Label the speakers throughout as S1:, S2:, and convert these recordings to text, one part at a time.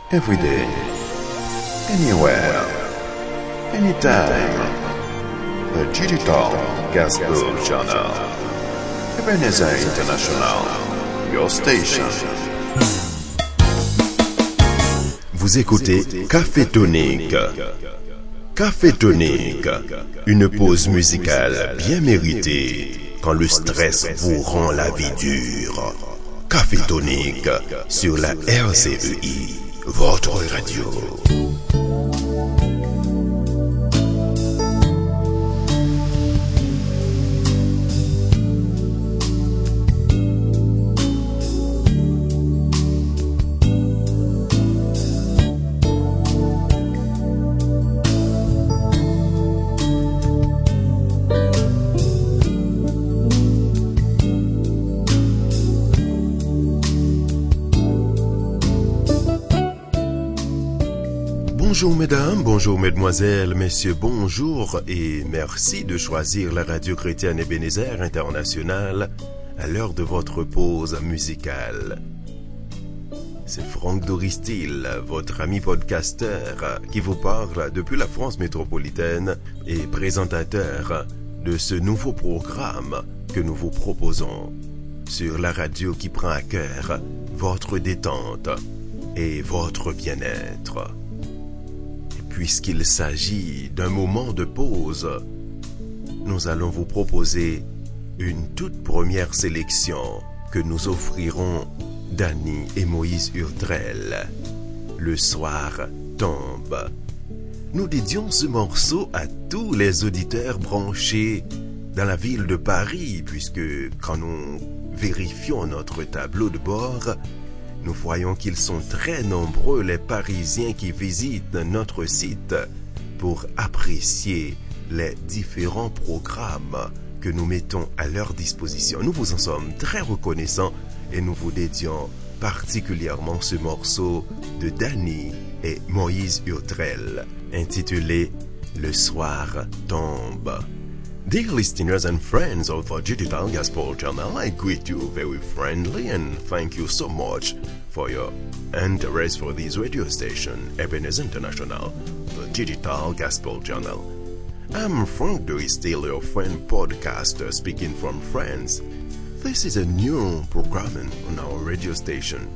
S1: Every day, anywhere, anytime. The Digital Gospel Channel. Ebenezer International, your station. Vous écoutez Café Tonique. Café Tonique, une pause musicale bien méritée quand le stress vous rend la vie dure. Café Tonique sur la RCEI, votre radio. Bonjour mesdames, bonjour mesdemoiselles, messieurs, bonjour et merci de choisir la radio chrétienne Ebenezer International à l'heure de votre pause musicale. C'est Franck Doristil, votre ami podcasteur, qui vous parle depuis la France métropolitaine et présentateur de ce nouveau programme que nous vous proposons sur la radio qui prend à cœur votre détente et votre bien-être. Puisqu'il s'agit d'un moment de pause, nous allons vous proposer une toute première sélection que nous offrirons Danny et Moïse Urtrel. Le soir tombe. Nous dédions ce morceau à tous les auditeurs branchés dans la ville de Paris, puisque quand nous vérifions notre tableau de bord, nous voyons qu'ils sont très nombreux les Parisiens qui visitent notre site pour apprécier les différents programmes que nous mettons à leur disposition. Nous vous en sommes très reconnaissants et nous vous dédions particulièrement ce morceau de Danny et Moïse Urtrel intitulé « Le soir tombe ». Dear listeners and friends of the Digital Gospel Channel, I greet you very friendly and thank you so much for your interest for this radio station, Ebenezer International, the Digital Gospel Channel. I'm Frank Doristil, your friend podcaster speaking from France. This is a new programming on our radio station,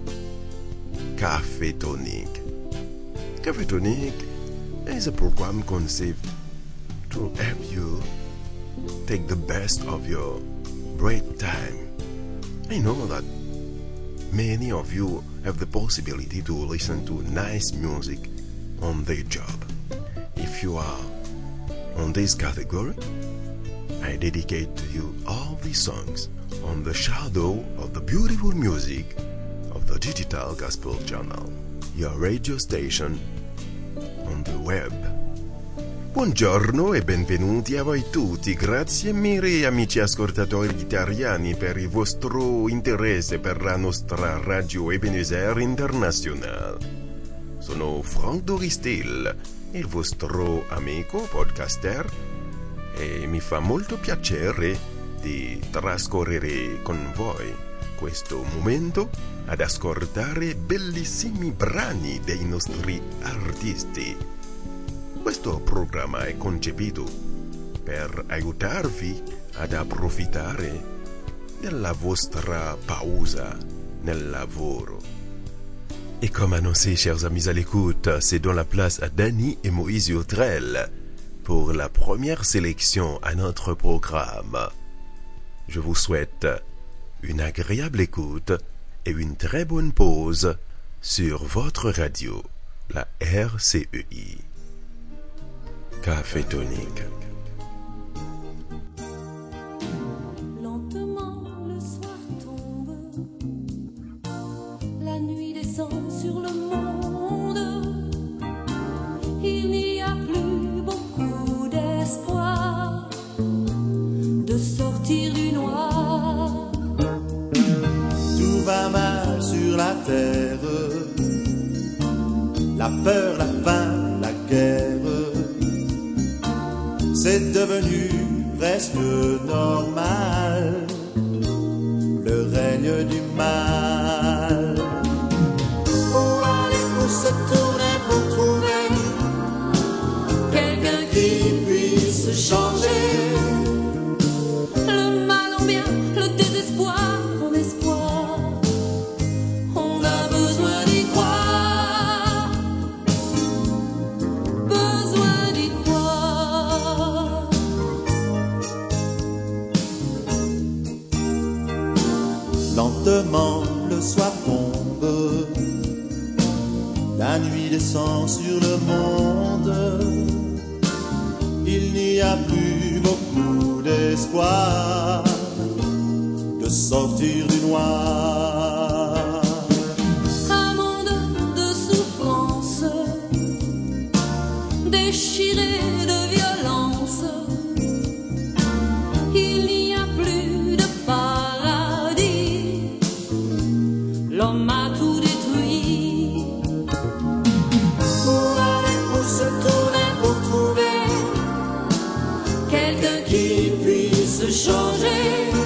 S1: Café Tonique. Café Tonique is a program conceived to help you take the best of your break time. I know that many of you have the possibility to listen to nice music on their job. If you are on this category, I dedicate to you all these songs on the shadow of the beautiful music of the Digital Gospel Channel, your radio station on the web. Buongiorno e benvenuti a voi tutti, grazie mille amici ascoltatori italiani per il vostro interesse per la nostra radio Ebenezer International. Sono Frank Doristil, il vostro amico podcaster e mi fa molto piacere di trascorrere con voi questo momento ad ascoltare bellissimi brani dei nostri artisti. Questo programma è concepito per aiutarvi ad approfittare della vostra pausa nel lavoro. Et comme annoncé, chers amis à l'écoute, c'est dans la place à Danny et Moïse Urtrel pour la première sélection à notre programme. Je vous souhaite une agréable écoute et une très bonne pause sur votre radio, la RCEI. Café Tonique.
S2: Lentement le soir tombe, la nuit descend sur le monde, il n'y a plus beaucoup d'espoir de sortir du noir.
S3: Tout va mal sur la terre, la peur, la faim, la guerre. C'est devenu presque normal, le règne du mal. Oh, allez, on se La nuit descend sur le monde. Il n'y a plus beaucoup d'espoir de sortir du noir.
S2: Un monde de souffrance, déchiré de violence. Il n'y a plus de paradis. L'homme a tout détruit. Pour aller, pour se tourner, pour trouver quelqu'un qui puisse changer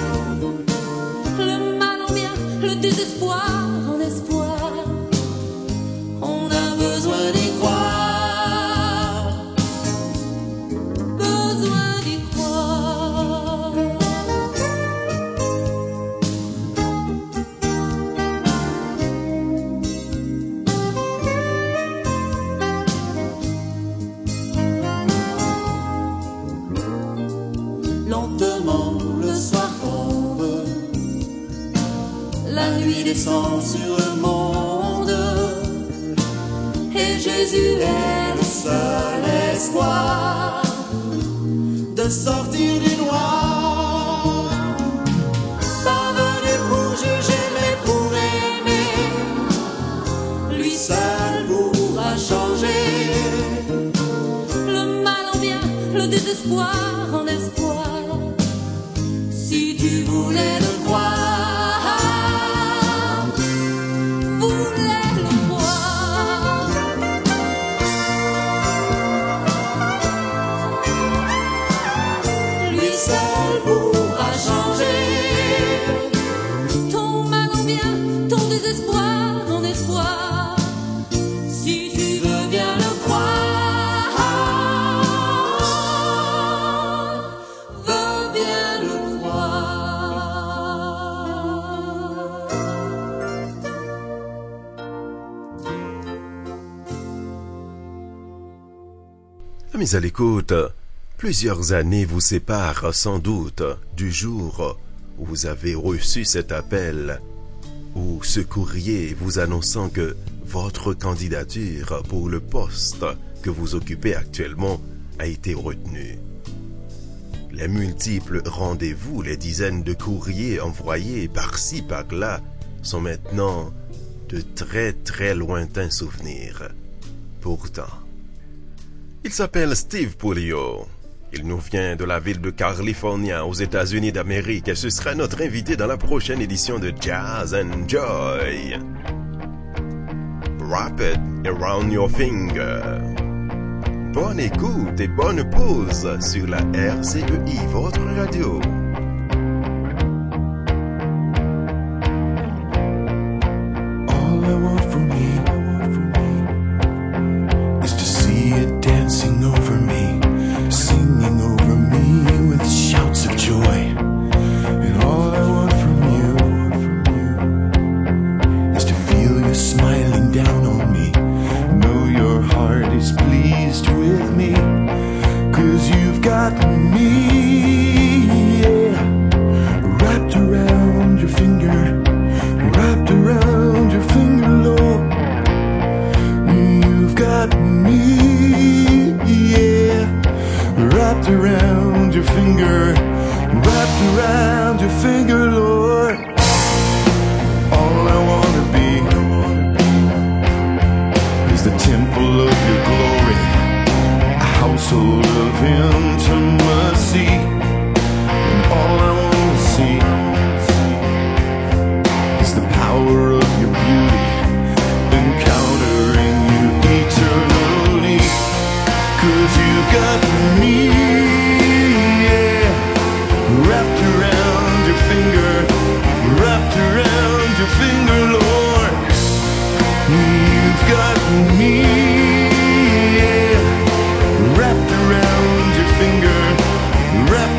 S2: le mal en bien, le désespoir en espoir. On a besoin d'y croire, besoin d'y croire.
S3: Lentement le soir tombe,
S2: La nuit descend sur le monde et Jésus est le seul espoir
S3: de sortir du noir.
S2: pas venu pour juger mais pour aimer. Lui seul pourra changer le mal en bien, le désespoir en espoir. Si tu voulais le croire, voulais le croire. Lui seul pourra changer ton mal en bien, ton désespoir en espoir. Si tu veux bien le croire, veux bien le croire.
S1: Amis à l'écoute, plusieurs années vous séparent sans doute du jour où vous avez reçu cet appel ou ce courrier vous annonçant que votre candidature pour le poste que vous occupez actuellement a été retenue. Les multiples rendez-vous, les dizaines de courriers envoyés par-ci par-là sont maintenant de très très lointains souvenirs. Pourtant, il s'appelle Steve Puleo. Il nous vient de la ville de California aux États-Unis d'Amérique et ce sera notre invité dans la prochaine édition de Jazz and Joy. Wrap it around your finger. Bonne écoute et bonne pause sur la RCEI, votre radio.
S4: All I want from me is to see it dancing over me, singing over me with shouts of joy. And all I want from you is to feel you smiling down on me. Know your heart is pleased with me, 'cause you've got me, yeah, wrapped around your finger. Wrapped around your finger, Lord. You've got me, yeah. Wrapped around your finger. Wrapped around your finger, Lord. All I wanna be is the temple of your glory, a household of intimacy. And all I wanna see is the power of your beauty, encountering you eternally. 'Cause you've got me, yeah, wrapped around your finger. Wrapped around your finger, Lord. You've got me, yeah, wrapped around your finger. Wrapped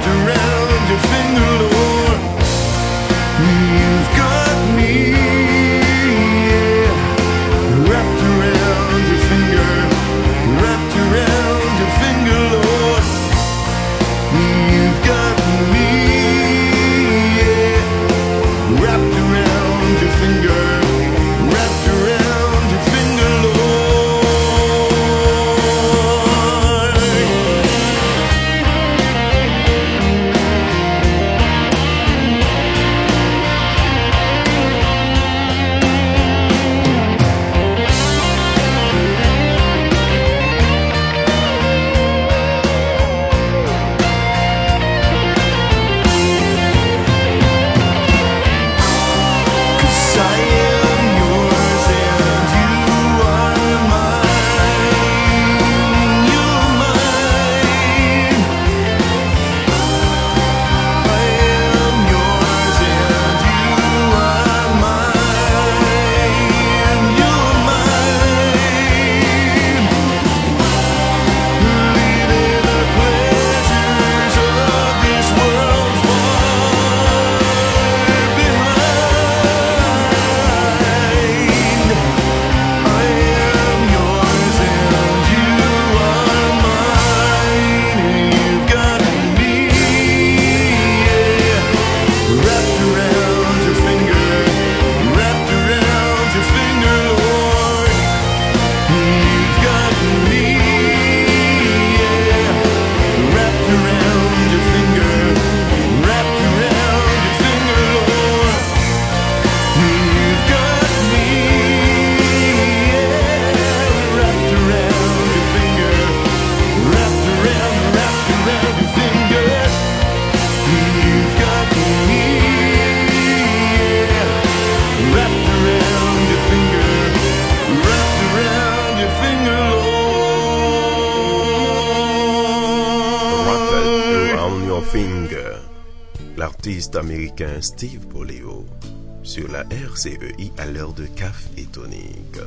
S1: l'artiste américain Steve Poleo sur la RCEI à l'heure de Café et Tonique.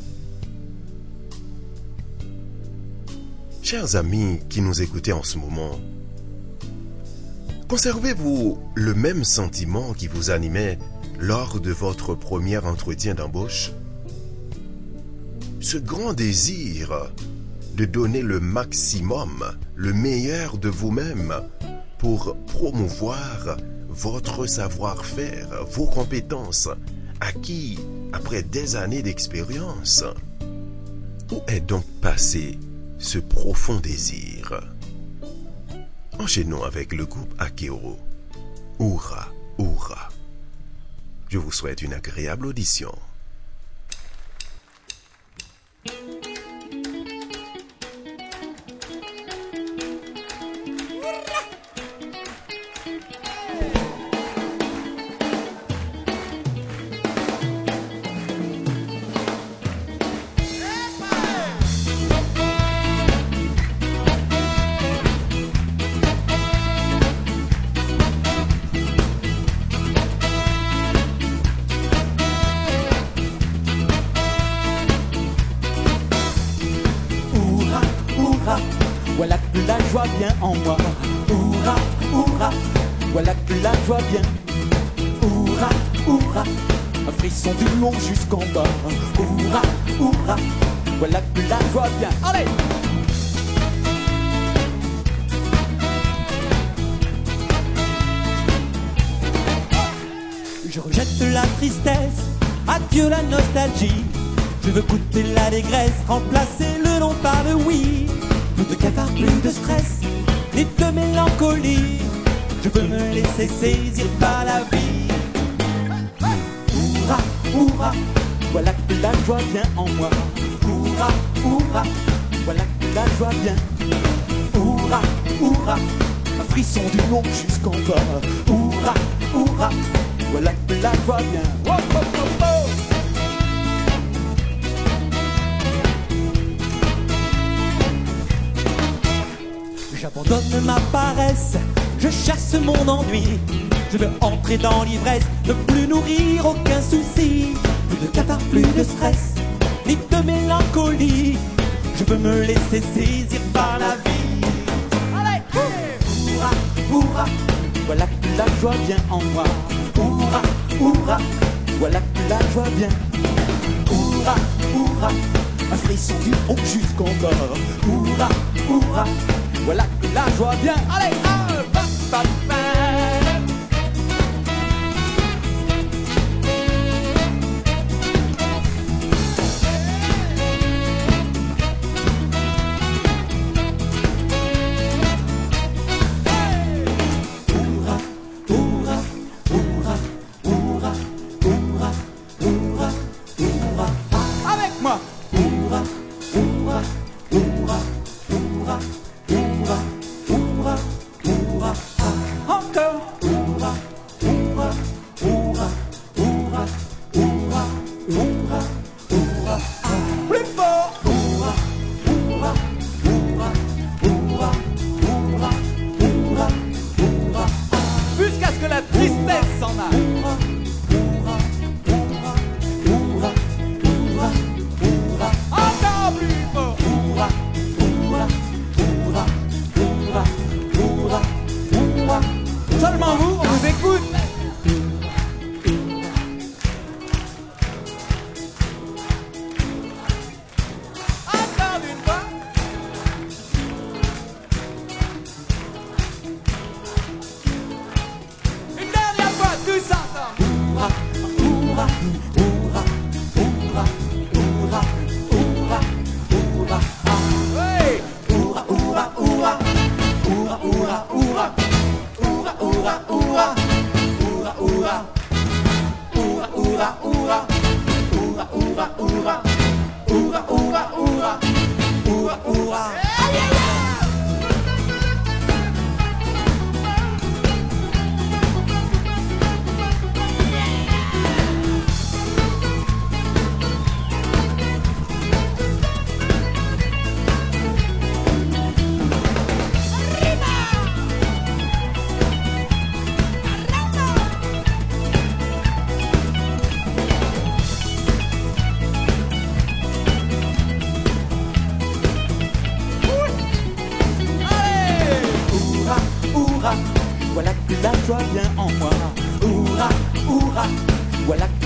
S1: Chers amis qui nous écoutez en ce moment, conservez-vous le même sentiment qui vous animait lors de votre premier entretien d'embauche? Ce grand désir de donner le maximum, le meilleur de vous-même pour promouvoir votre savoir-faire, vos compétences, acquis après des années d'expérience. Où est donc passé ce profond désir? Enchaînons avec le groupe Akero. Oura, oura. Je vous souhaite une agréable audition.
S5: Voilà que la joie vient en moi. Hourra, hourra, voilà que la joie vient. Hourra, hourra, un frisson du long jusqu'en bas. Hourra, hourra, voilà que la joie vient. Allez! Je rejette la tristesse, adieu la nostalgie. Je veux goûter l'allégresse, remplacer le non par le oui. Plus de cafard, plus de stress, ni de mélancolie. Je veux me laisser saisir par la vie. Hourra, hourra, voilà que la joie vient en moi. Hourra, hourra, voilà que la joie vient. Hourra, hourra, un frisson du long jusqu'en bas. Hourra, hourra, voilà que la joie vient. Oh, oh, oh, oh. J'abandonne ma paresse, je chasse mon ennui. Je veux entrer dans l'ivresse, ne plus nourrir aucun souci. Plus de catarrhe, plus de stress, ni de mélancolie. Je veux me laisser saisir par la vie. Allez! Hourra, hourra, voilà que la joie vient en moi. Hourra, hourra, voilà que la joie vient. Hourra, hourra, un frisson du haut jusqu'en bas. Hourra, hourra, voilà que la joie vient. Allez, ba, ba, ba. Hourra, hourra, hourra, hourra, hourra, hourra, hourra. Avec moi. Hourra, hourra, hourra, hourra. Hourra, hourra, hourra, encore. Hourra, hourra, hourra, hourra, hourra, hourra, hourra, plus fort. Hourra, hourra, hourra, hourra, hourra, hourra, hourra, jusqu'à ce que la tristesse s'en aille. Hourra, hourra, hourra, hourra, hourra, encore plus fort. Hourra, hourra, hourra.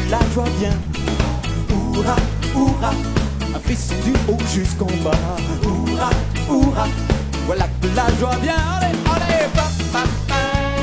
S5: la joie vient. Hurrah, hurrah, un frisson du haut jusqu'en bas. Hurrah, hurrah, voilà que la joie vient. Allez, allez, pa, pa, pa.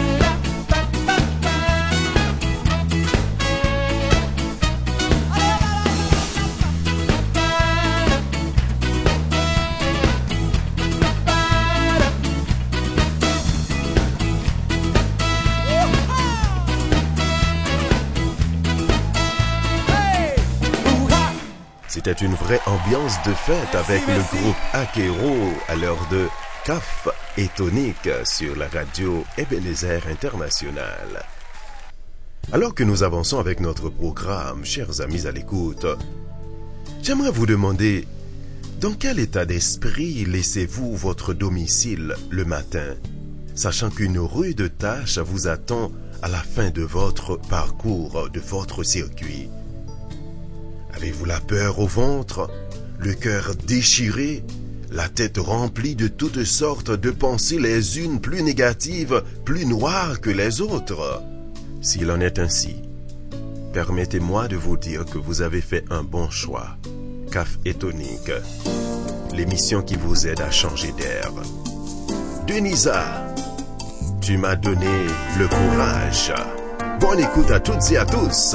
S1: C'était une vraie ambiance de fête avec le groupe Akero à l'heure de Caf et Tonique sur la radio Ebenezer International. Alors que nous avançons avec notre programme, chers amis à l'écoute, j'aimerais vous demander dans quel état d'esprit laissez-vous votre domicile le matin, sachant qu'une rude tâche vous attend à la fin de votre parcours, de votre circuit. Avez-vous la peur au ventre, le cœur déchiré, la tête remplie de toutes sortes de pensées, les unes plus négatives, plus noires que les autres? S'il en est ainsi, permettez-moi de vous dire que vous avez fait un bon choix. Caf et Tonique, l'émission qui vous aide à changer d'air. Denisa, tu m'as donné le courage. Bonne écoute à toutes et à tous.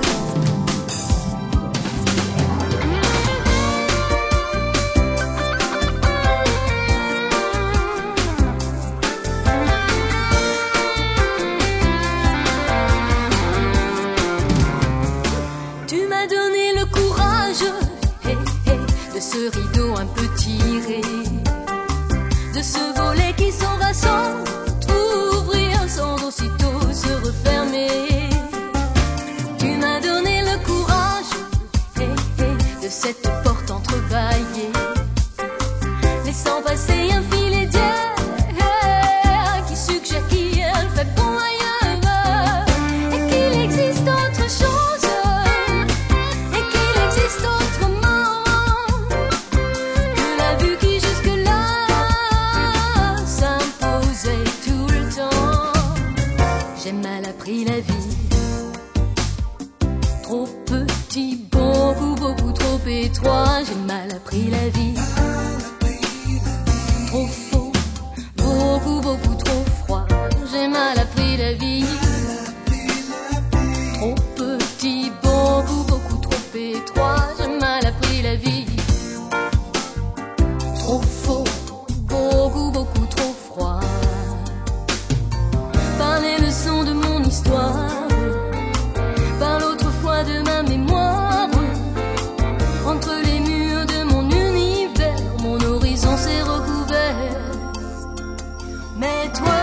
S2: Rideau un peu tiré, de ce volet qui s'en sans ouvrir sans aussitôt se refermer. Tu m'as donné le courage de cette porte entrebâillée, laissant passer un filet d'air qui suggère qu'il fait bon ailleurs et qu'il existe autre chose et qu'il existe autrement. J'ai mal appris la vie, trop petit, beaucoup trop étroit. J'ai mal appris la vie, trop faux, beaucoup trop froid. J'ai mal appris la vie, trop petit, beaucoup trop étroit. J'ai mal appris la vie, trop faux, beaucoup trop froid. Par les leçons de mon histoire, par l'autre fois de ma mémoire, entre les murs de mon univers, mon horizon s'est recouvert. Mais toi,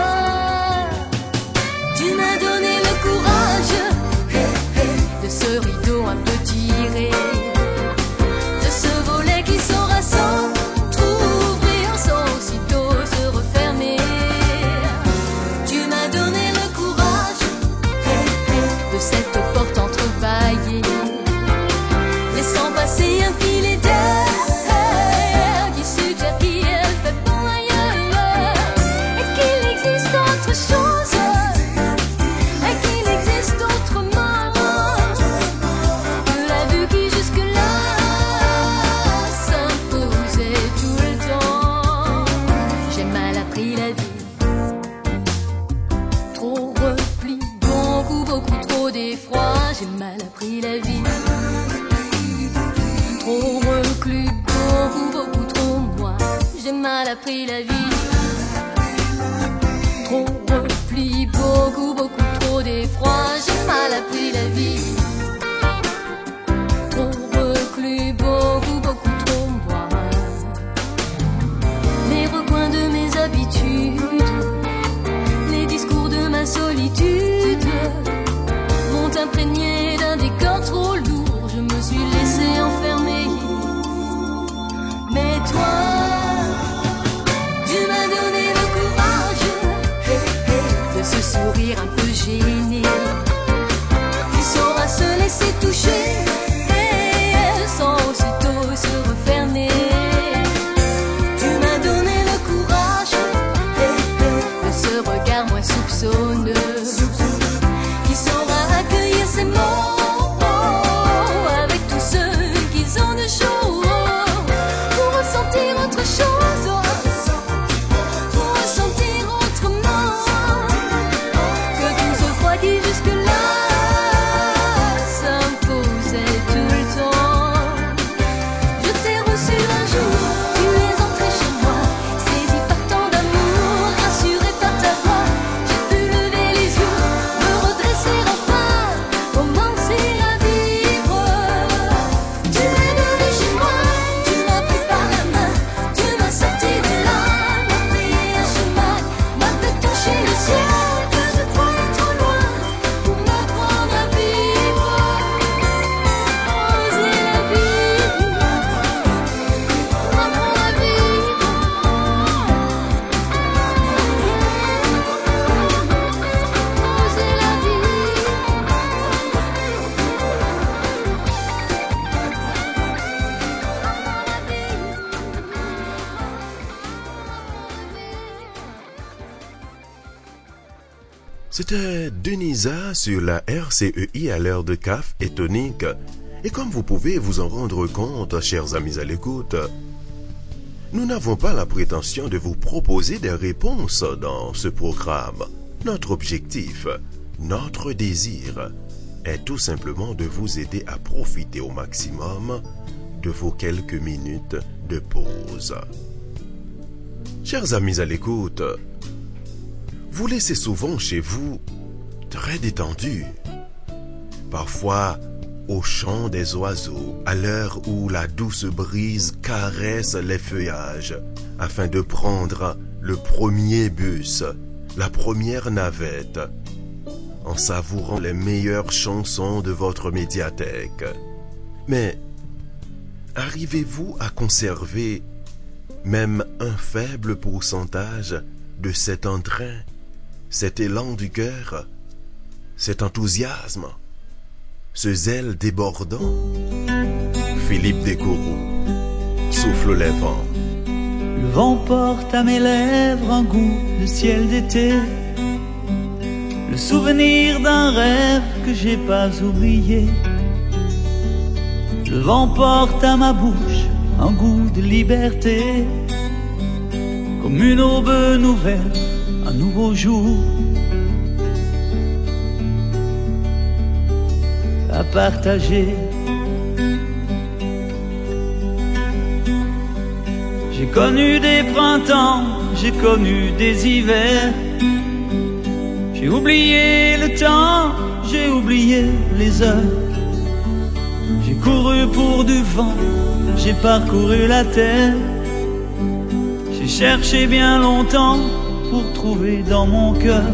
S2: tu m'as donné le courage de ce rideau un peu tiré, de ce volet qui saura sans t'ouvrir, sans aussitôt se refermer. Tu m'as donné le courage de cette porte entrebâillée, laissant passer un filet d'air qui suggère qu'il fait bon ailleurs et qu'il existe autre chose et qu'il existe autrement que la vue qui jusque-là s'imposait tout le temps. J'ai mal appris la vie, trop repli, beaucoup trop d'effroi. J'ai mal appris la vie, trop reclus, beaucoup trop moi. J'ai mal appris la vie, trop repli, beaucoup trop d'effroi. J'ai mal appris la vie, trop reclus, beaucoup trop moi. Les recoins de mes habitudes, les discours de ma solitude m'ont imprégné d'un décor trop lourd. Je me suis laissé enfermer. Mais toi, tu m'as donné le courage de ce sourire un peu gêné,
S1: C'était Denisa sur la RCEI à l'heure de CAF et tonique. Et comme vous pouvez vous en rendre compte, chers amis à l'écoute, nous n'avons pas la prétention de vous proposer des réponses dans ce programme. Notre objectif, notre désir, est tout simplement de vous aider à profiter au maximum de vos quelques minutes de pause. Chers amis à l'écoute, vous laissez souvent chez vous très détendu. Parfois, au chant des oiseaux, à l'heure où la douce brise caresse les feuillages, afin de prendre le premier bus, la première navette, en savourant les meilleures chansons de votre médiathèque. Mais arrivez-vous à conserver même un faible pourcentage de cet entrain, cet élan du cœur, cet enthousiasme, ce zèle débordant? Philippe Descoroux, Souffle les vents.
S6: Le vent porte à mes lèvres un goût de ciel d'été, le souvenir d'un rêve que j'ai pas oublié. Le vent porte à ma bouche un goût de liberté, comme une aube nouvelle, un nouveau jour à partager. J'ai connu des printemps, j'ai connu des hivers, j'ai oublié le temps, j'ai oublié les heures. J'ai couru pour du vent, j'ai parcouru la terre, j'ai cherché bien longtemps pour trouver dans mon cœur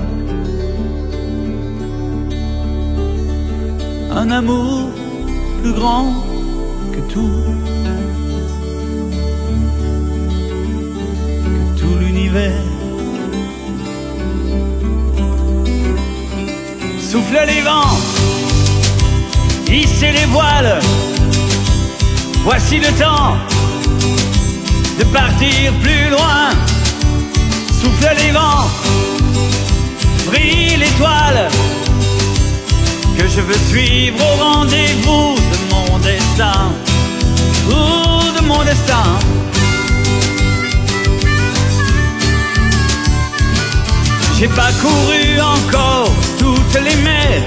S6: un amour plus grand que tout, que tout l'univers. Souffle les vents, hissez les voiles, voici le temps de partir plus loin. Souffle les vents, brille l'étoile, que je veux suivre au rendez-vous de mon destin, ou de mon destin. J'ai pas couru encore toutes les mers,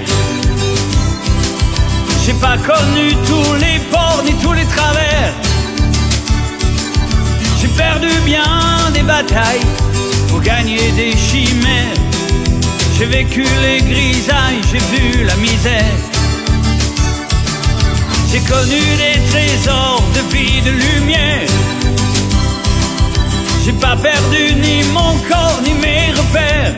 S6: j'ai pas connu tous les ports ni tous les travers. J'ai perdu bien des batailles pour gagner des chimères. J'ai vécu les grisailles, j'ai vu la misère. J'ai connu des trésors de vie, de lumière. J'ai pas perdu ni mon corps ni mes repères.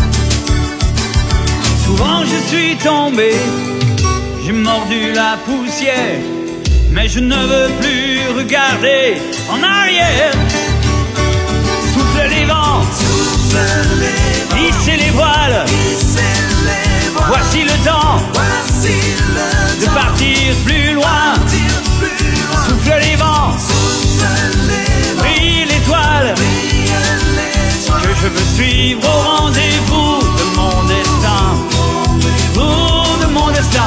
S6: Souvent je suis tombé, j'ai mordu la poussière, mais je ne veux plus regarder en arrière. Souffle les vents, hissez les voiles, voici le temps de partir plus loin. Souffle les vents, brille l'étoile, que je veux suivre au rendez-vous de mon destin, ou de mon destin.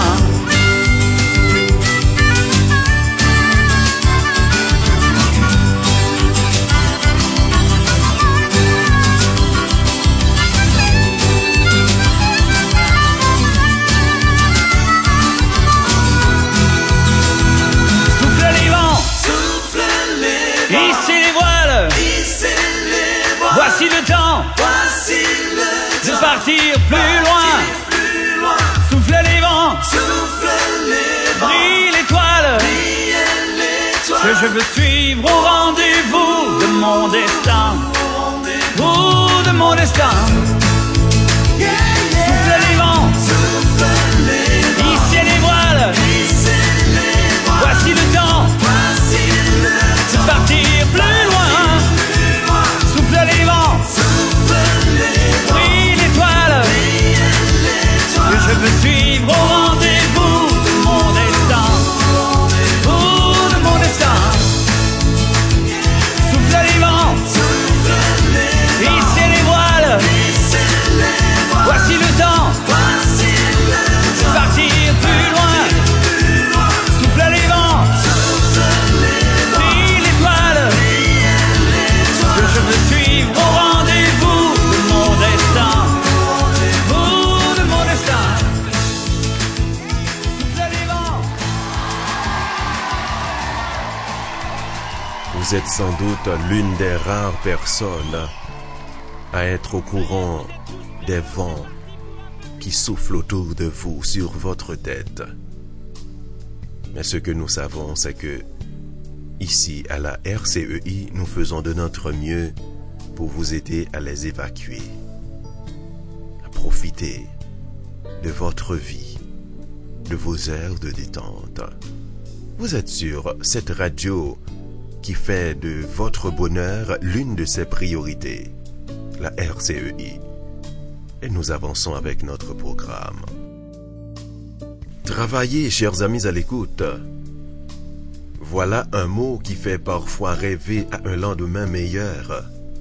S6: Voici le temps de partir plus loin. Souffle les vents, brille l'étoile, que je veux suivre au rendez-vous de mon destin, ou de mon destin. Souffle les vents, hissez les voiles, voici le temps de partir plus loin. Souffle les vents, brille l'étoile, que je veux suivre au rendez-vous de mon destin, ou de mon destin. Souffle les vents, hissez les voiles,
S1: Vous êtes sans doute l'une des rares personnes à être au courant des vents qui soufflent autour de vous, sur votre tête. Mais ce que nous savons, c'est que ici, à la RCEI, nous faisons de notre mieux pour vous aider à les évacuer, à profiter de votre vie, de vos heures de détente. Vous êtes sur cette radio qui fait de votre bonheur l'une de ses priorités, la RCEI. Et nous avançons avec notre programme. Travaillez, chers amis à l'écoute. Voilà un mot qui fait parfois rêver à un lendemain meilleur.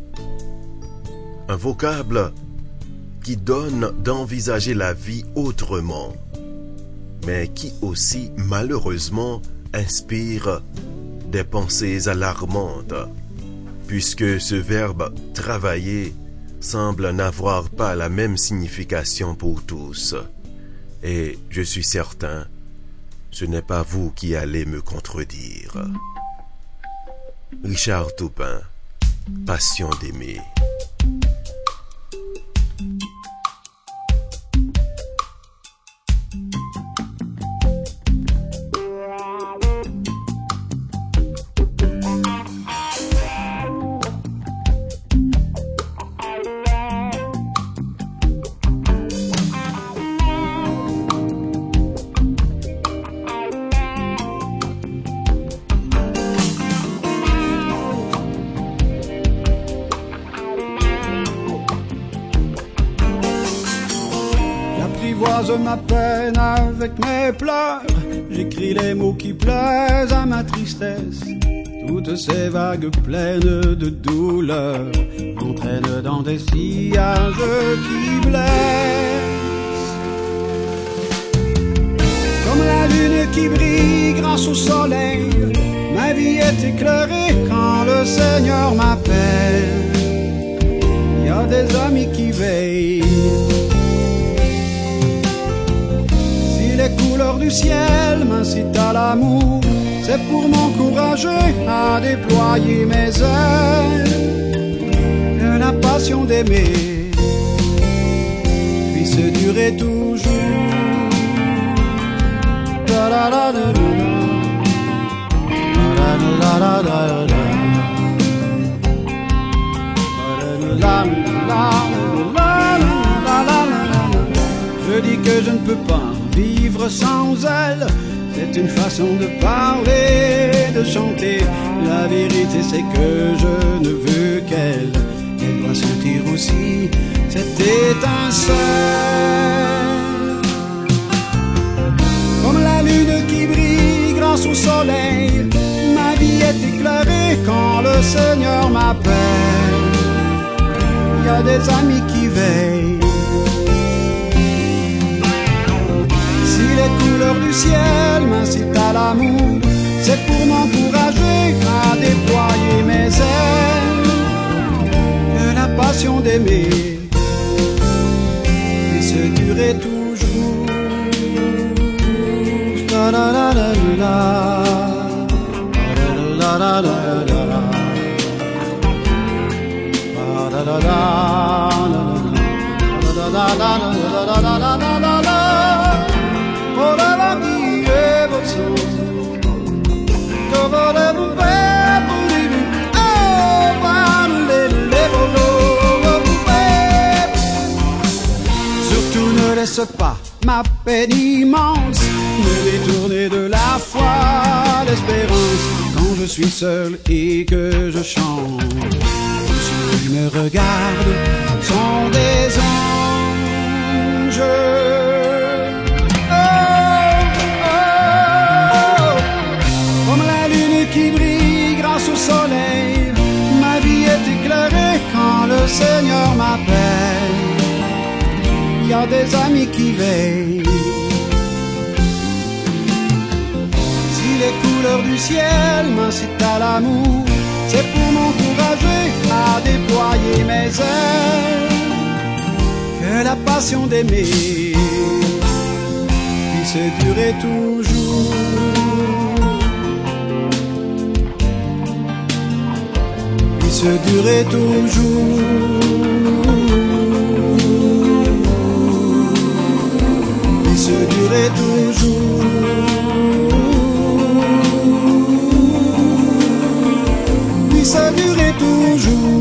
S1: Un vocable qui donne d'envisager la vie autrement, mais qui aussi, malheureusement, inspire des pensées alarmantes, puisque ce verbe « travailler » semble n'avoir pas la même signification pour tous. Et je suis certain, ce n'est pas vous qui allez me contredire. Richard Toupin, Passion d'aimer.
S7: Ma peine avec mes pleurs, j'écris les mots qui plaisent à ma tristesse. Toutes ces vagues pleines de douleur m'entraînent dans des sillages qui blessent. Comme la lune qui brille grâce au soleil, ma vie est éclairée quand le Seigneur m'appelle. Il y a des amis qui veillent. Les couleurs du ciel m'incitent à l'amour, c'est pour m'encourager à déployer mes ailes. Que la passion d'aimer puisse durer toujours. La la la la la la la la. Je dis que je ne peux pas vivre sans elle, c'est une façon de parler, de chanter. La vérité c'est que je ne veux qu'elle doit sentir aussi cette étincelle. Comme la lune qui brille grâce au soleil, ma vie est éclairée quand le Seigneur m'appelle. Il y a des amis qui veillent. Les couleurs du ciel m'incitent à l'amour, c'est pour m'encourager à déployer mes ailes. Que la passion d'aimer puisse durer toujours. La la la la la la la la la surtout ne laisse pas ma peine immense me détourner de la foi, l'espérance. Quand je suis seul et que je chante, ceux qui me regardent sont des anges. Qui brille grâce au soleil, ma vie est éclairée quand le Seigneur m'appelle. Il y a des amis qui veillent. Si les couleurs du ciel m'incitent à l'amour, c'est pour m'encourager à déployer mes ailes. Que la passion d'aimer puisse durer toujours. puisse durer toujours. Puisse durer toujours. Puisse durer toujours.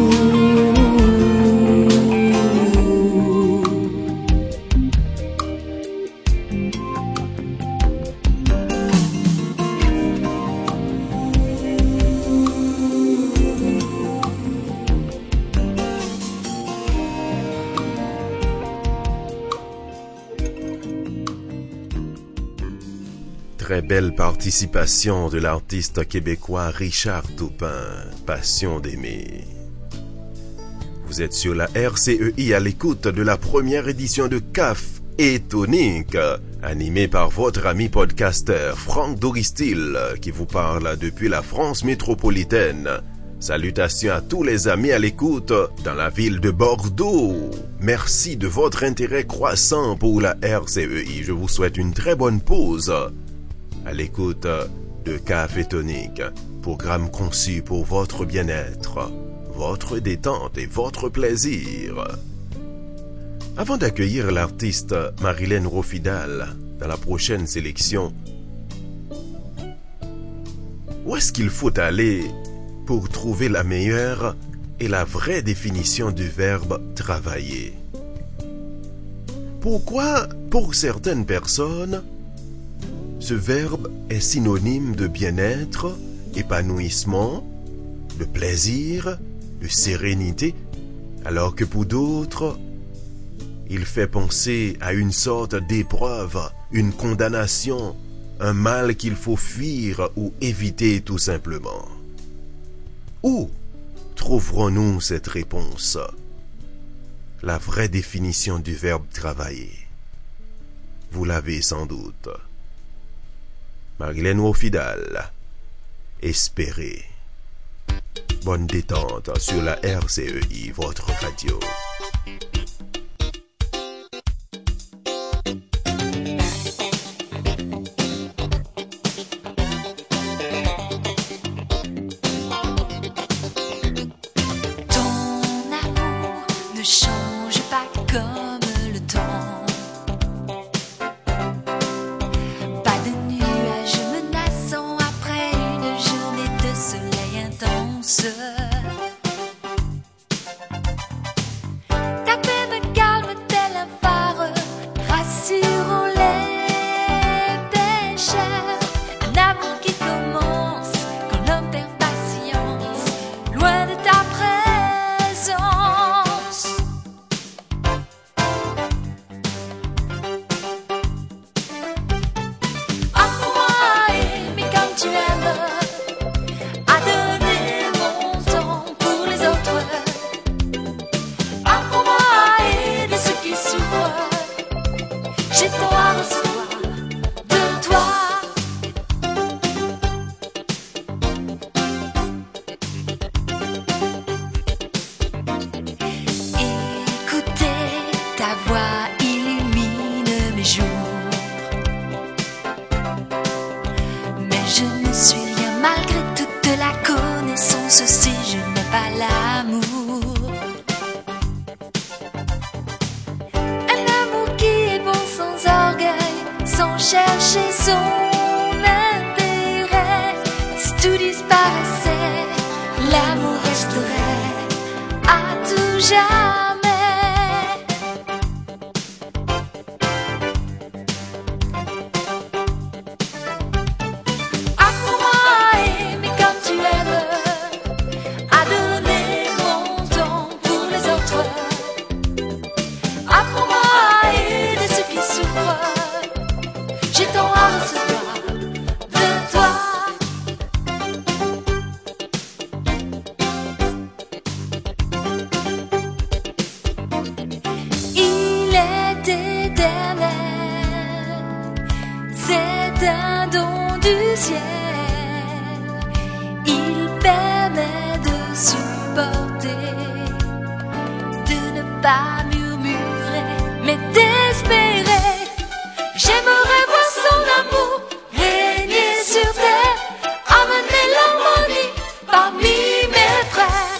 S1: Très belle participation de l'artiste québécois Richard Toupin, Passion d'aimer. Vous êtes sur la RCEI à l'écoute de la première édition de CAF et Tonique, animée par votre ami podcasteur Franck Doristil, qui vous parle depuis la France métropolitaine. Salutations à tous les amis à l'écoute dans la ville de Bordeaux. Merci de votre intérêt croissant pour la RCEI. Je vous souhaite une très bonne pause à l'écoute de Café Tonique, programme conçu pour votre bien-être, votre détente et votre plaisir. Avant d'accueillir l'artiste Marilyn Rofidal dans la prochaine sélection, où est-ce qu'il faut aller pour trouver la meilleure et la vraie définition du verbe travailler? Pourquoi, pour certaines personnes, ce verbe est synonyme de bien-être, épanouissement, de plaisir, de sérénité, alors que pour d'autres, il fait penser à une sorte d'épreuve, une condamnation, un mal qu'il faut fuir ou éviter tout simplement. Où trouverons-nous cette réponse? La vraie définition du verbe travailler. Vous l'avez sans doute. Marilyn Rofidal, espérez. Bonne détente sur la RCEI, votre radio.
S2: Ton amour ne change pas comme le temps. Pas de nuages menaçants après une journée de soleil intense. Ta paix me calme tel un phare, rassurant les pécheurs. Un amour qui commence quand l'homme perd patience, loin de ta présence. Apprends-moi à aimer comme tu aimes, à donner mon temps pour les autres. Apprends-moi à aider ceux qui souffrent. J'ai tant à recevoir de toi. Écouter ta voix illumine mes jours. Mais je ne suis rien malgré toute la connaissance si je n'ai pas l'amour. Un amour qui est bon sans orgueil, sans chercher son intérêt. Si tout disparaissait, l'amour resterait à tout jamais. Apprends-moi à aimer comme tu aimes, à donner mon temps pour les autres. Apprends-moi à aider ceux qui souffrent. J'ai tant à recevoir de toi. Il est éternel, c'est un don du ciel. Il permet de supporter, de ne pas murmurer, mais d'espérer. J'aimerais voir son amour régner sur terre, amener l'harmonie parmi mes frères.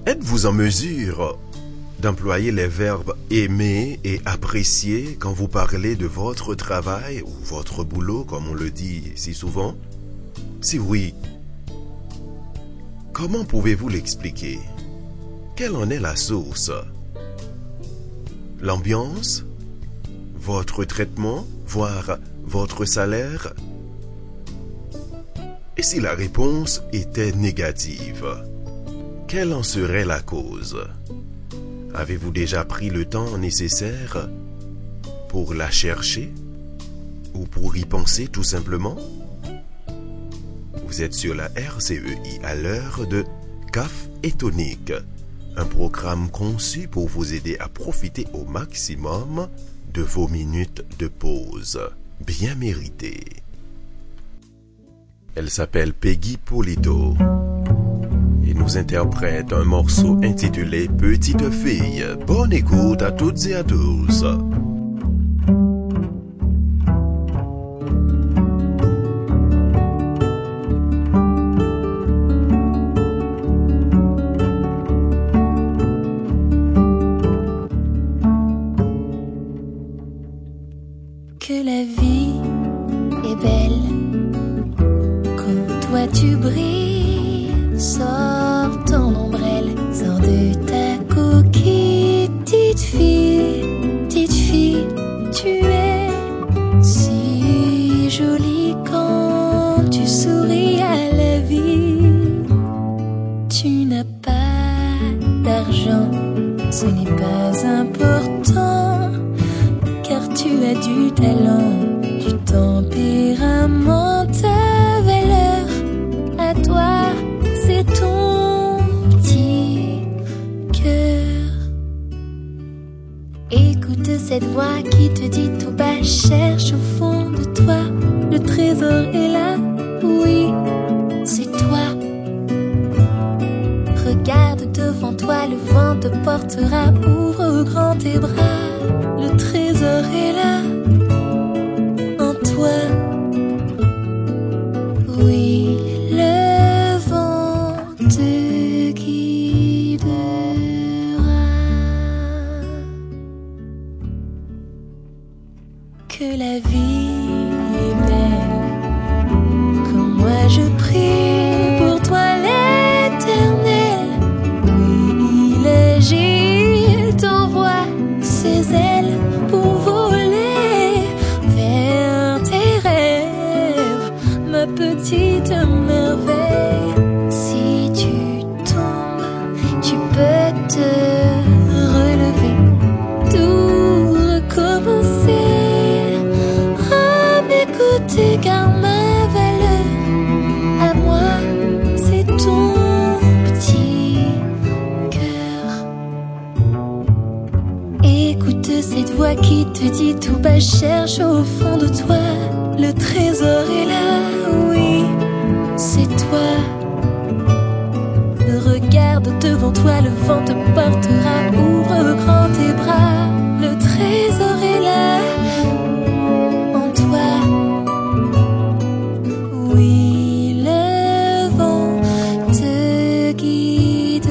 S1: Êtes-vous en mesure d'employer les verbes aimer et apprécier quand vous parlez de votre travail ou votre boulot, comme on le dit si souvent? Si oui, comment pouvez-vous l'expliquer? Quelle en est la source? L'ambiance? Votre traitement? Voire votre salaire? Et si la réponse était négative, quelle en serait la cause? Avez-vous déjà pris le temps nécessaire pour la chercher ou pour y penser tout simplement? Vous êtes sur la RCEI à l'heure de CAF et Tonique, un programme conçu pour vous aider à profiter au maximum de vos minutes de pause, bien méritées. Elle s'appelle Peggy Polito et nous interprète un morceau intitulé Petite fille. Bonne écoute à toutes et à tous.
S2: Que la vie est belle quand toi tu brilles. Sors ton ombrelle, sors de ta coquille. Petite fille, tu es si jolie quand tu souris à la vie. Tu n'as pas d'argent, ce n'est pas important, car tu as du talent, du tempérament, ta valeur à toi, c'est ton petit cœur. Écoute cette voix qui te dit tout bas, cherche au fond de toi, le trésor est là, oui, c'est toi. Regarde devant toi, le vent te portera, ouvre grand tes bras, le trésor est là, en toi. Oui, le vent te guidera. Que la vie est belle, comme moi je prie pour toi l'Éternel. Oui, il agit, t'envoie ses ailes pour voler vers tes rêves, ma petite merveille. Si tu tombes, tu peux te relever, tout recommencer. Ah, m'écouter car ma valeur à moi, c'est ton petit cœur. Écoute cette voix qui te dit tout bas, cherche au fond de toi, le trésor est là, oui, c'est toi. Regarde devant toi, le vent te portera, ouvre grand tes bras, le trésor est là, en toi. Oui, le vent te guidera.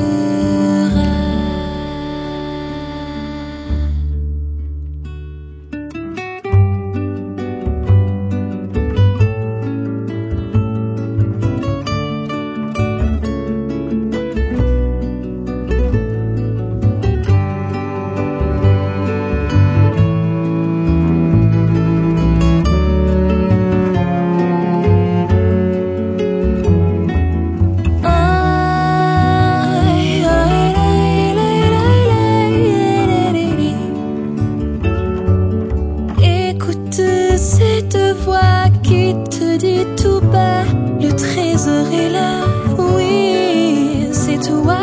S2: Écoute cette voix qui te dit tout bas, le trésor est là, oui, c'est toi.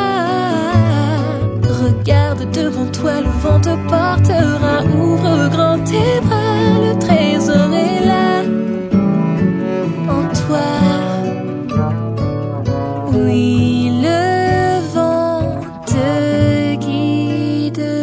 S2: Regarde devant toi, le vent te portera, ouvre grand tes bras, le trésor est là, en toi. Oui, le vent te guidera.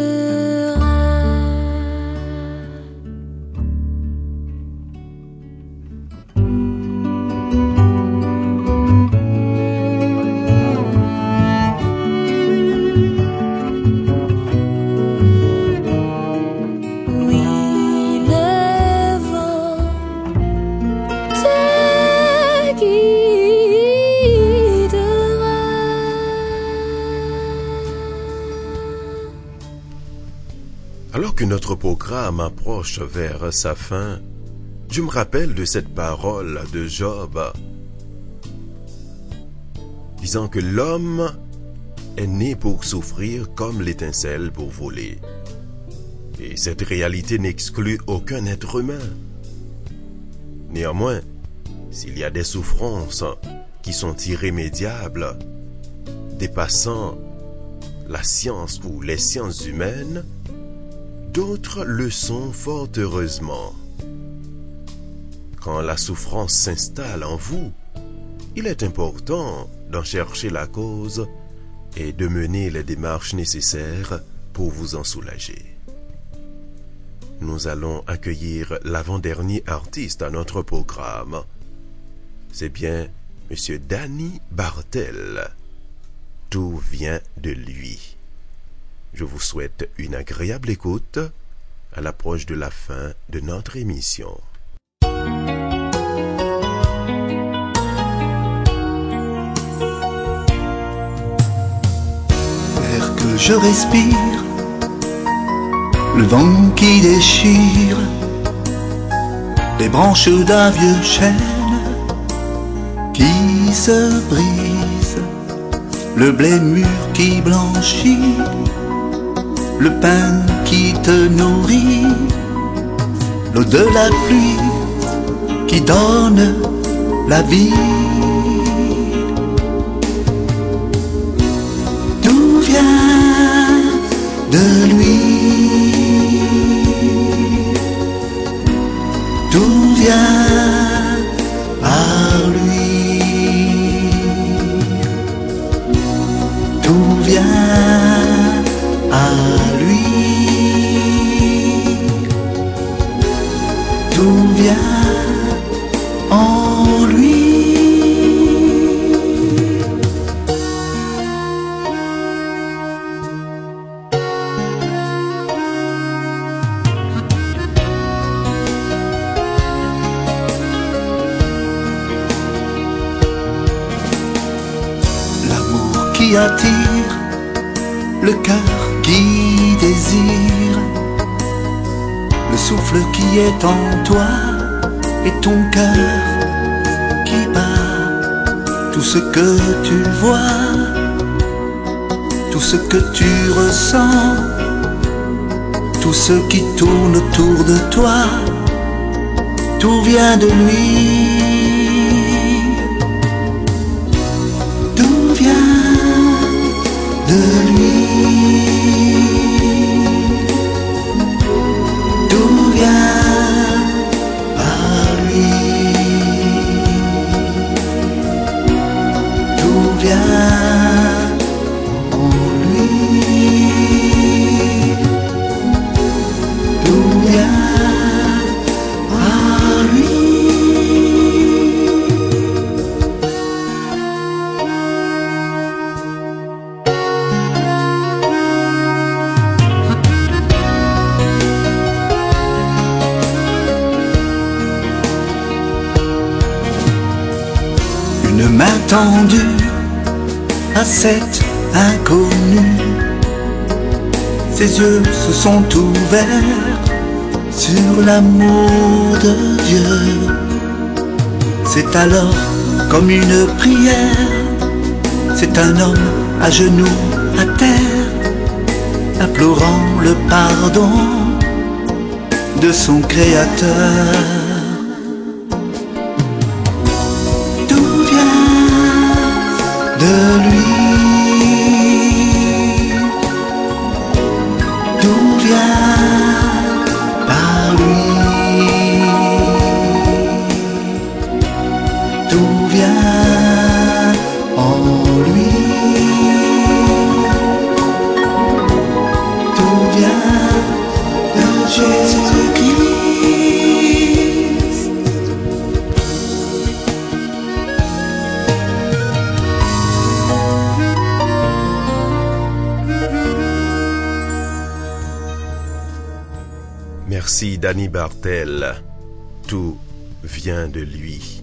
S1: que notre programme approche vers sa fin, je me rappelle de cette parole de Job, disant que l'homme est né pour souffrir comme l'étincelle pour voler. Et cette réalité n'exclut aucun être humain. Néanmoins, s'il y a des souffrances qui sont irrémédiables, dépassant la science ou les sciences humaines, d'autres le sont fort heureusement. Quand la souffrance s'installe en vous, il est important d'en chercher la cause et de mener les démarches nécessaires pour vous en soulager. Nous allons accueillir l'avant-dernier artiste à notre programme. C'est bien Monsieur Danny Bartel. Tout vient de lui. Je vous souhaite une agréable écoute à l'approche de la fin de notre émission.
S8: L'air que je respire, le vent qui déchire les branches d'un vieux chêne qui se brise, le blé mûr qui blanchit, le pain qui te nourrit, l'eau de la pluie qui donne la vie. Tout vient de lui, tout vient par lui, tout vient à lui, tout vient en lui. L'amour qui attire, le cœur qui désire, le souffle qui est en toi et ton cœur qui bat. Tout ce que tu vois, tout ce que tu ressens, tout ce qui tourne autour de toi, tout vient de lui. Tout vient de lui, tout vient par lui, tout vient en lui, tout vient par lui. Une main tendue à cet inconnu, ses yeux se sont ouverts sur l'amour de Dieu. C'est alors comme une prière, c'est un homme à genoux à terre, implorant le pardon de son Créateur. Tout vient de lui, tout vient par lui, tout vient en lui, tout vient de Jésus-Christ.
S1: Merci Danny Bartel. Tout vient de lui.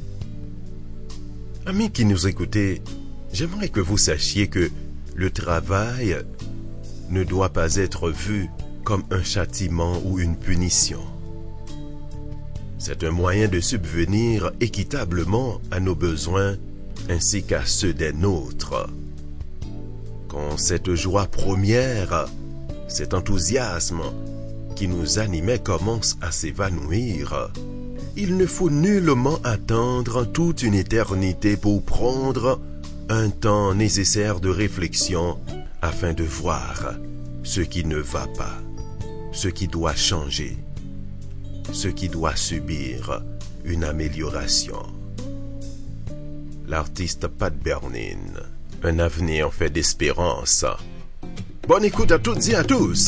S1: Amis qui nous écoutez, j'aimerais que vous sachiez que le travail ne doit pas être vu comme un châtiment ou une punition. C'est un moyen de subvenir équitablement à nos besoins ainsi qu'à ceux des nôtres. Quand cette joie première, cet enthousiasme qui nous animait commence à s'évanouir, il ne faut nullement attendre toute une éternité pour prendre un temps nécessaire de réflexion afin de voir ce qui ne va pas, ce qui doit changer, ce qui doit subir une amélioration. L'artiste Pat Bernin, un avenir fait d'espérance. Bonne écoute à toutes et à tous.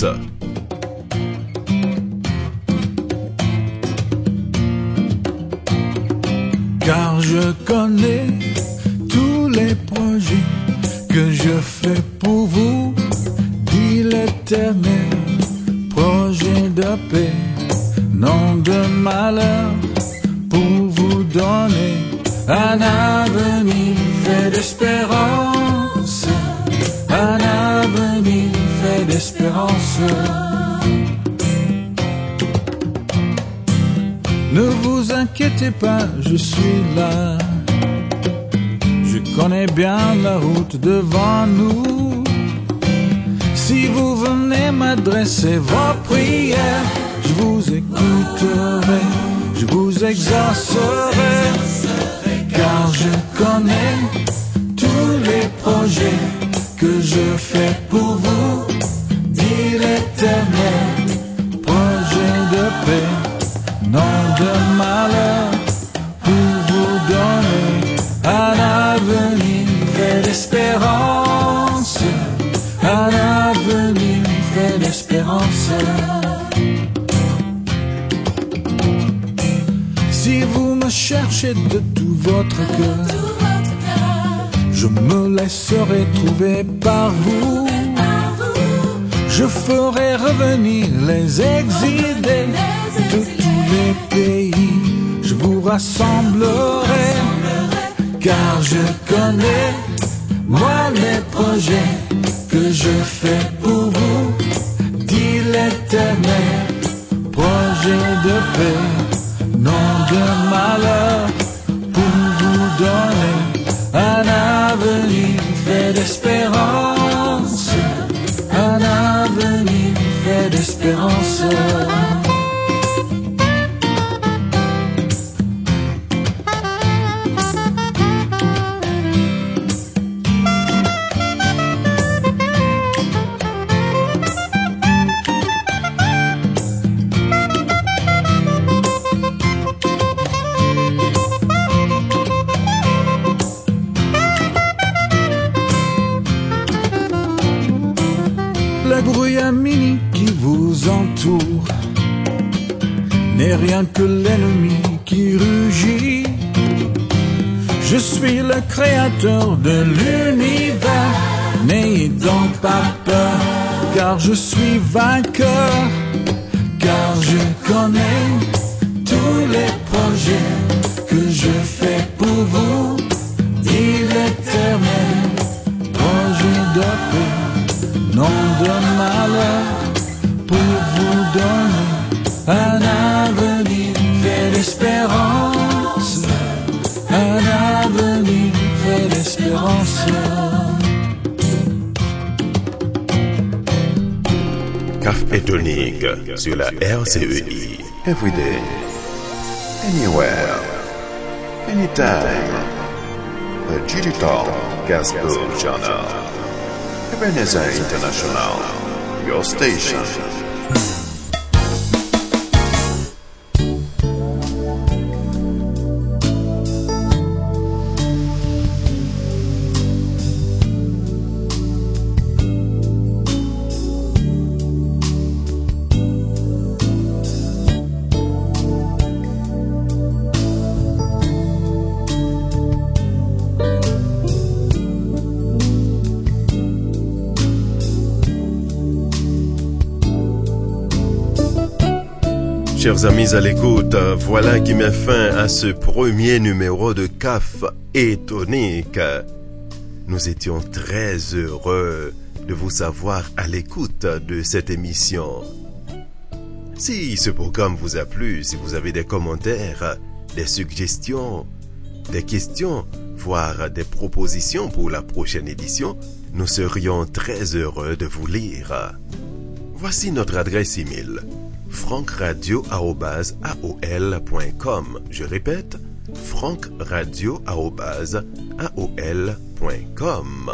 S4: Car je connais tous les projets que je fais pour vous, dit l'Éternel. Projet de paix, non de malheur, pour vous donner un avenir fait d'espérance, un avenir fait d'espérance. Ne vous inquiétez pas, je suis là. Je connais bien la route devant nous. Si vous venez m'adresser vos prières, je vous écouterai, je vous exaucerai. Car je connais tous les projets que je fais pour vous, dit l'Éternel. Projet de paix, non de malheur, pour vous donner un avenir fait d'espérance, un avenir fait d'espérance. Si vous me cherchez de tout votre cœur, je me laisserai trouver par vous. Je ferai revenir les exilés de tous les pays, je vous rassemblerai, car je connais, moi, les projets que je fais pour vous, dit l'Éternel. Projet de paix, non de malheur, pour vous donner un avenir fait d'espérance, un avenir fait d'espérance. Le brouillamini qui vous entoure n'est rien que l'ennemi qui rugit. Je suis le créateur de l'univers, n'ayez donc pas peur, car je suis vainqueur. Car je connais tous les projets que je fais pour vous, dit l'Éternel. Projet de paix, non de malheur, pour vous donner un avenir fait d'espérance, un avenir fait d'espérance.
S1: Café tonique sur la RCEI. Everyday, anywhere, anytime. The Digital Gospel Channel. Ebenezer International, your station. Chers amis à l'écoute, voilà qui met fin à ce premier numéro de Café et Tonique. Nous étions très heureux de vous savoir à l'écoute de cette émission. Si ce programme vous a plu, si vous avez des commentaires, des suggestions, des questions, voire des propositions pour la prochaine édition, nous serions très heureux de vous lire. Voici notre adresse email: frankradio@aol.com. Je répète, frankradio@aol.com.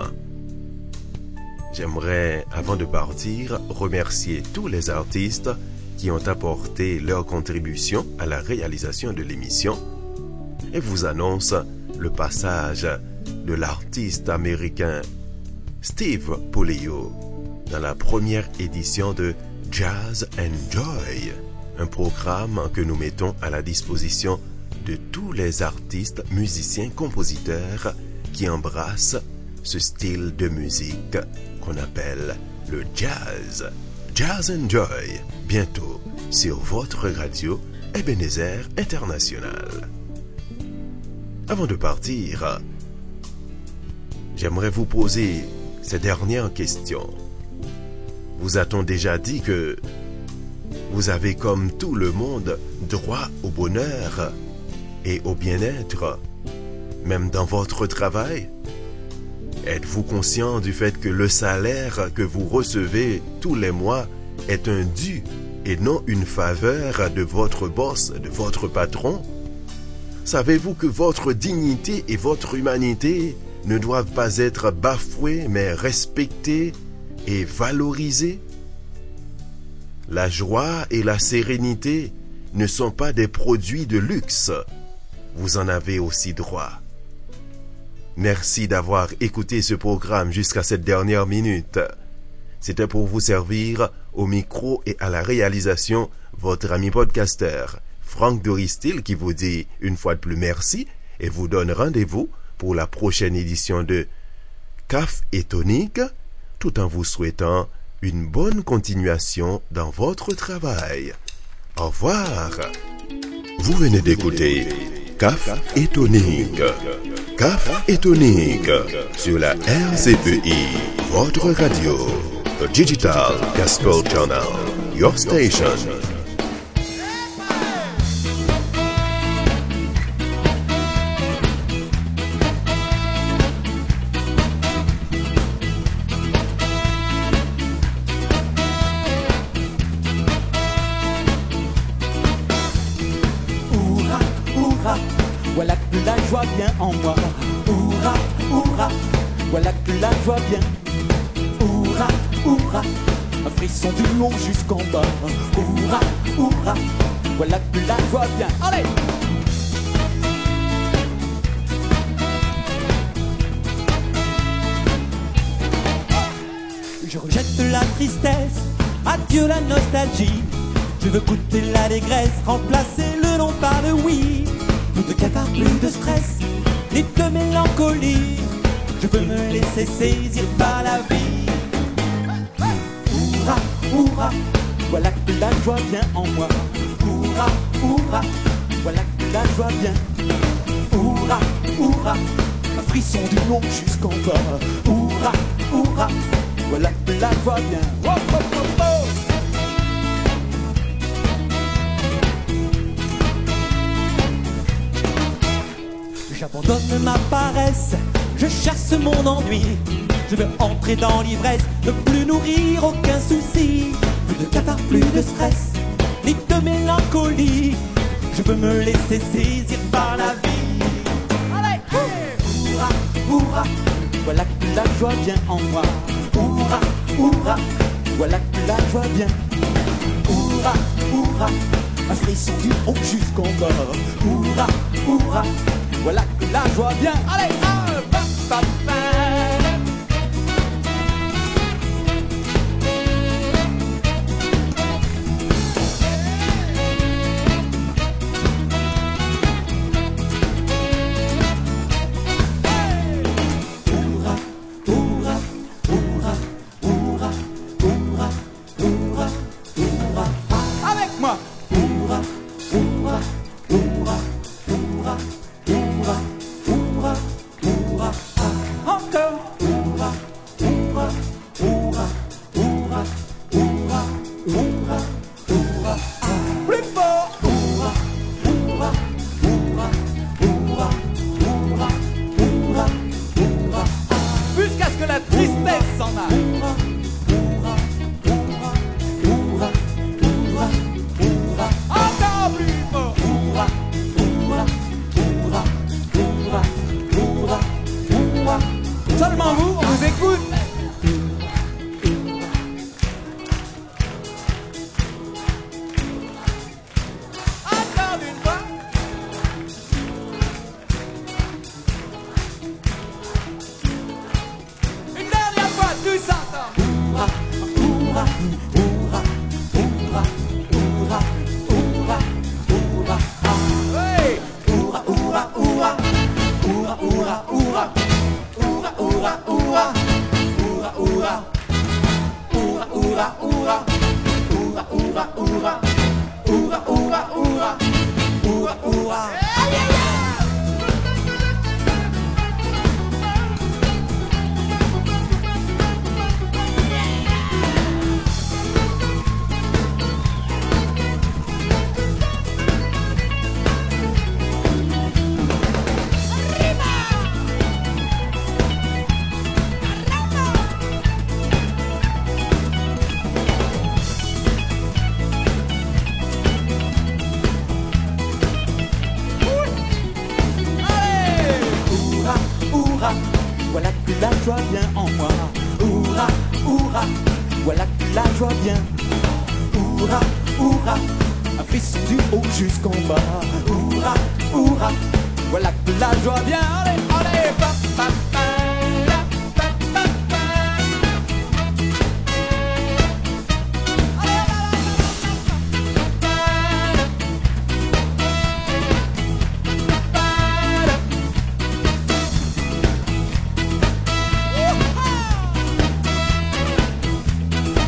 S1: J'aimerais, avant de partir, remercier tous les artistes qui ont apporté leur contribution à la réalisation de l'émission et vous annonce le passage de l'artiste américain Steve Polio dans la première édition de Jazz and Joy, un programme que nous mettons à la disposition de tous les artistes, musiciens, compositeurs qui embrassent ce style de musique qu'on appelle le jazz. Jazz and Joy, bientôt sur votre radio Ebenezer International. Avant de partir, j'aimerais vous poser ces dernières questions. Vous a-t-on déjà dit que vous avez, comme tout le monde, droit au bonheur et au bien-être, même dans votre travail? Êtes-vous conscient du fait que le salaire que vous recevez tous les mois est un dû et non une faveur de votre boss, de votre patron? Savez-vous que votre dignité et votre humanité ne doivent pas être bafouées mais respectées et valorisées? La joie et la sérénité ne sont pas des produits de luxe. Vous en avez aussi droit. Merci d'avoir écouté ce programme jusqu'à cette dernière minute. C'était pour vous servir au micro et à la réalisation votre ami podcasteur Franck Doristil qui vous dit une fois de plus merci et vous donne rendez-vous pour la prochaine édition de CAF et Tonique, tout en vous souhaitant une bonne continuation dans votre travail. Au revoir. Vous venez d'écouter CAF et Tonique. CAF et Tonique sur la RCEI, votre radio, the Digital Gospel Channel, your station.
S5: Voilà que la joie vient en moi. Hourra, hourra, voilà que la joie vient. Hourra, hourra, un frisson du haut jusqu'en bas. Hourra, hourra, voilà que la joie vient. Allez! Je rejette la tristesse, adieu la nostalgie. Je veux goûter l'allégresse, remplacer le non par le oui. Plus de cafard, plus de stress, ni de mélancolie. Je veux me laisser saisir par la vie. Hourra, hourra, voilà que la joie vient en moi. Hourra, hourra, voilà que la joie vient. Hourra, hourra, un frisson du long jusqu'en bas. Hourra, hourra, voilà que la joie vient. Oh, oh, oh, oh. J'abandonne ma paresse, je chasse mon ennui. Je veux entrer dans l'ivresse, ne plus nourrir aucun souci. Plus de cafard, plus de stress, ni de mélancolie. Je veux me laisser saisir par la vie. Allez, hey! Hourra, hourra, voilà que la joie vient en moi. Hourra, hourra, voilà que la joie vient. Hourra, hourra, un frisson du haut jusqu'en bas. Hourra, hourra, voilà que la joie vient. Allez, avec moi. Encore. Hurrah, voilà que la joie vient en moi. Hurrah, hurrah, voilà que la joie vient. Hurrah, hurrah, un frisson du haut jusqu'en bas. Hurrah, hurrah, voilà que la joie vient. Allez, allez, pa, pa, pa.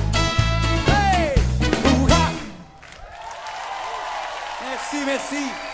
S5: Merci.